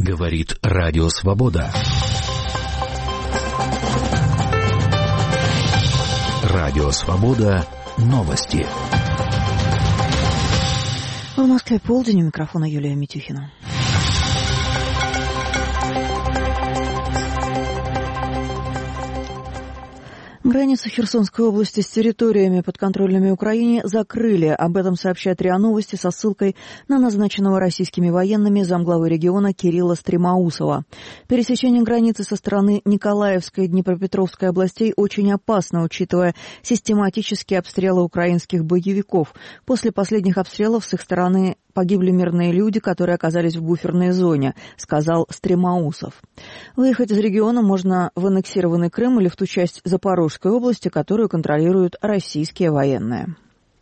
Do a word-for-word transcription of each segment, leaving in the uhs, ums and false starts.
Говорит Радио Свобода. Радио Свобода. Новости. В Москве полдень, у микрофона Юлия Митюхина. Границу Херсонской области с территориями, подконтрольными Украине, закрыли. Об этом сообщает РИА Новости со ссылкой на назначенного российскими военными замглавы региона Кирилла Стремоусова. Пересечение границы со стороны Николаевской и Днепропетровской областей очень опасно, учитывая систематические обстрелы украинских боевиков. После последних обстрелов с их стороны погибли мирные люди, которые оказались в буферной зоне, сказал Стремоусов. Выехать из региона можно в аннексированный Крым или в ту часть Запорожской области, которую контролируют российские военные.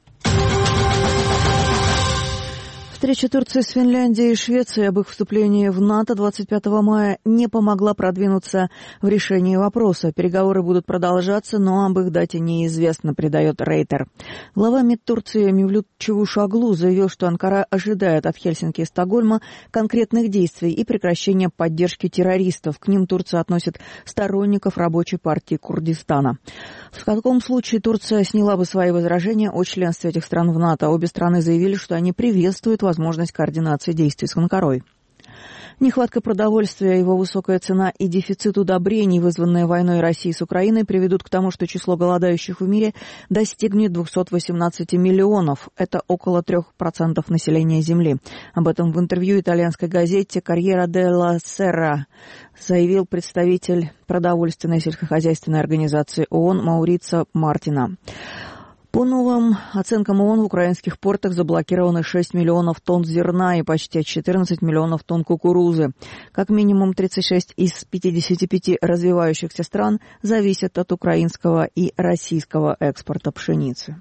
Встреча Турции с Финляндией и Швецией об их вступлении в НАТО двадцать пятого мая не помогла продвинуться в решении вопроса. Переговоры будут продолжаться, но об их дате неизвестно, передает Рейтер. Глава МИД Турции Мевлют Чавушоглу заявил, что Анкара ожидает от Хельсинки и Стокгольма конкретных действий и прекращения поддержки террористов. К ним Турция относит сторонников Рабочей партии Курдистана. В каком случае Турция сняла бы свои возражения о членстве этих стран в НАТО? Обе страны заявили, что они приветствуют возможность координации действий с Анкарой. Нехватка продовольствия, его высокая цена и дефицит удобрений, вызванные войной России с Украиной, приведут к тому, что число голодающих в мире достигнет двести восемнадцать миллионов. Это около трех процентов населения Земли. Об этом в интервью итальянской газете «Корьера делла Серра» заявил представитель продовольственной сельскохозяйственной организации ООН Маурицио Мартина. По новым оценкам ООН, в украинских портах заблокированы шесть миллионов тонн зерна и почти четырнадцать миллионов тонн кукурузы. Как минимум тридцать шесть из пятидесяти пяти развивающихся стран зависят от украинского и российского экспорта пшеницы.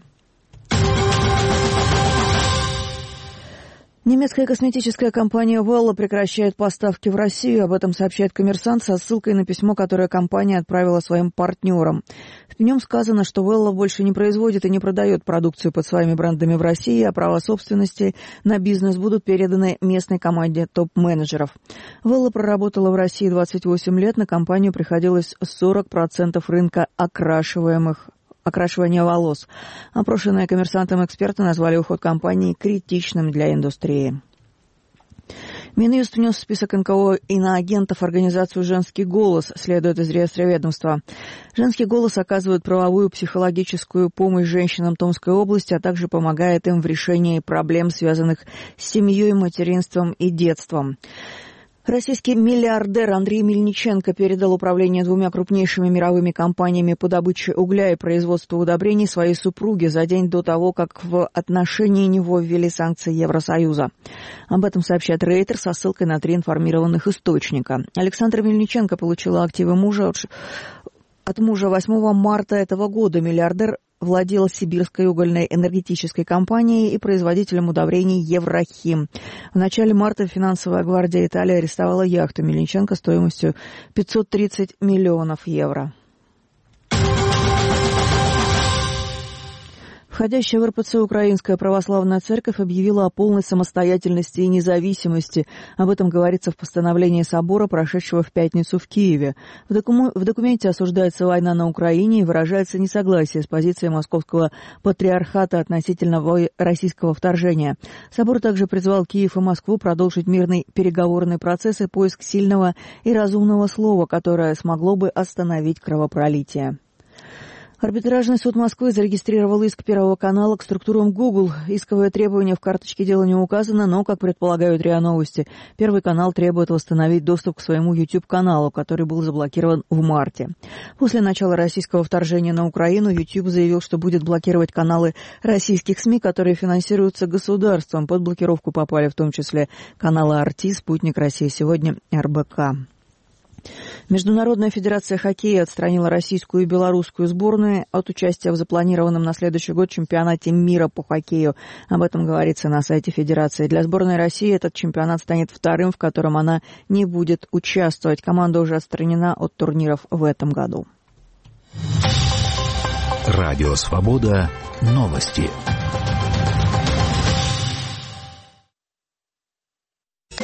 Немецкая косметическая компания Wella прекращает поставки в Россию. Об этом сообщает «Коммерсант» со ссылкой на письмо, которое компания отправила своим партнерам. В нем сказано, что Wella больше не производит и не продает продукцию под своими брендами в России, а права собственности на бизнес будут переданы местной команде топ-менеджеров. Wella проработала в России двадцать восемь лет, на компанию приходилось сорок процентов рынка окрашиваемых окрашивания волос. Опрошенные «Коммерсантом» эксперты назвали уход компании критичным для индустрии. Минюст внес в список эн ка о иноагентов организацию «Женский голос», следует из реестра ведомства. «Женский голос» оказывает правовую психологическую помощь женщинам Томской области, а также помогает им в решении проблем, связанных с семьей, материнством и детством. Российский миллиардер Андрей Мельниченко передал управление двумя крупнейшими мировыми компаниями по добыче угля и производству удобрений своей супруге за день до того, как в отношении него ввели санкции Евросоюза. Об этом сообщает Рейтер со ссылкой на три информированных источника. Александра Мельниченко получила активы мужа от мужа восьмого марта этого года. Миллиардер владел Сибирской угольной энергетической компанией и производителем удобрений «Еврохим». В начале марта финансовая гвардия Италии арестовала яхту Мельниченко стоимостью пятьсот тридцать миллионов евро. Входящая в эр пэ цэ Украинская Православная Церковь объявила о полной самостоятельности и независимости. Об этом говорится в постановлении собора, прошедшего в пятницу в Киеве. В, докум... в документе осуждается война на Украине и выражается несогласие с позицией Московского патриархата относительно российского вторжения. Собор также призвал Киев и Москву продолжить мирный переговорный процесс и поиск сильного и разумного слова, которое смогло бы остановить кровопролитие. Арбитражный суд Москвы зарегистрировал иск Первого канала к структурам Google. Исковое требование в карточке дела не указано, но, как предполагают РИА Новости, Первый канал требует восстановить доступ к своему YouTube-каналу, который был заблокирован в марте. После начала российского вторжения на Украину YouTube заявил, что будет блокировать каналы российских СМИ, которые финансируются государством. Под блокировку попали в том числе каналы «Арти», «Спутник России сегодня», эр бэ ка. Международная федерация хоккея отстранила российскую и белорусскую сборные от участия в запланированном на следующий год чемпионате мира по хоккею. Об этом говорится на сайте федерации. Для сборной России этот чемпионат станет вторым, в котором она не будет участвовать. Команда уже отстранена от турниров в этом году. Радио Свобода. Новости.